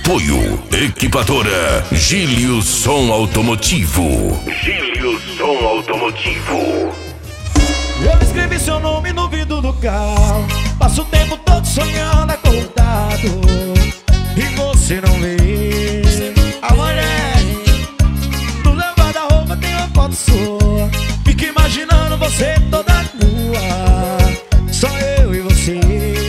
Apoio Equipadora Gílio Som Automotivo. Gílio Som Automotivo. Eu escrevi seu nome no vidro do carro. Passo o tempo todo sonhando acordado e você não vê. A mulher no guarda-roupa tem uma foto sua. Fico imaginando você toda nua. Só eu e você.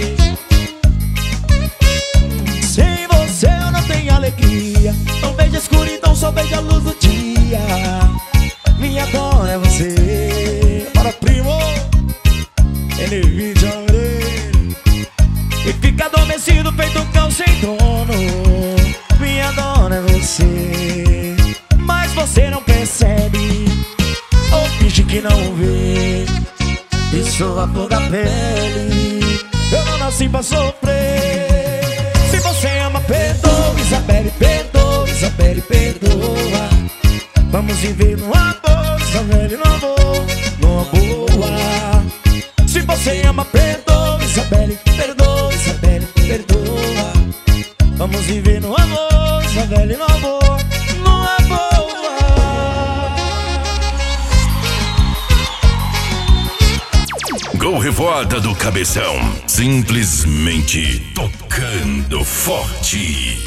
Sem você eu não tenho alegria. Não vejo a escuridão, só vejo a luz do dia. Minha dona é você. Para primo, ele vídeo amarelo e fica adormecido feito um cão sem dono. Minha dona é você, mas você não percebe ou finge que não vê. Isso a flor da pele. Eu não nasci pra sofrer. Se você ama, perdoa, Isabelle, perdoa, Isabelle, perdoa. Vamos viver no amor, Isabelle, no amor, numa boa. Se você ama, perdoa, Isabelle, perdoa, Isabelle, perdoa. Vamos viver no amor, Isabelle, no amor, numa boa. Gol Revoada do Cabeção. Simplesmente tocando forte.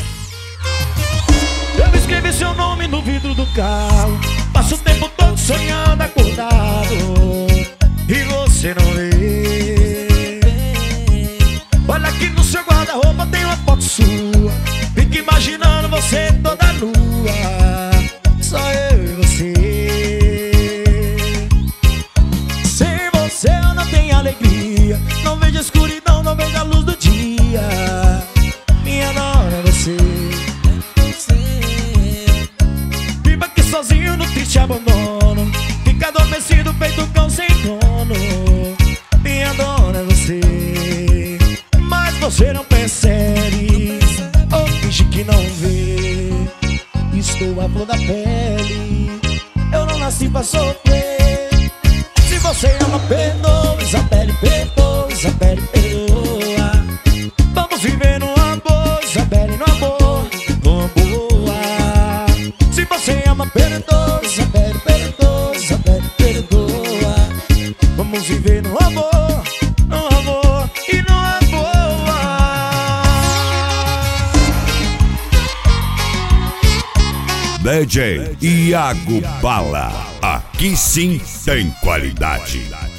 Eu escrevi seu nome no vidro do carro. Passo o tempo todo sonhando acordado e você não vê. Olha aqui no seu guarda-roupa tem uma foto sua. Fico imaginando você toda nua. Só eu e você. Sem você eu não tenho alegria. Não vejo a escuridão, não vejo a luz do dia. Minha dona é você. Viva aqui sozinho no triste abandono. Fica adormecido feito um cão sem dono. Minha dona é você, mas você não percebe ou finge que não vê. Estou à flor da pele. Eu não nasci pra sofrer. Se você ama, perdoa, Isabelle, perdoa, Isabelle, perdoa. Vamos viver no amor, Isabelle, no amor, numa boa. Se você ama, perdoa, Isabelle, perdoa, Isabelle, perdoa. Vamos viver no amor e numa boa. DJ Iago Bala. Aqui sim tem qualidade.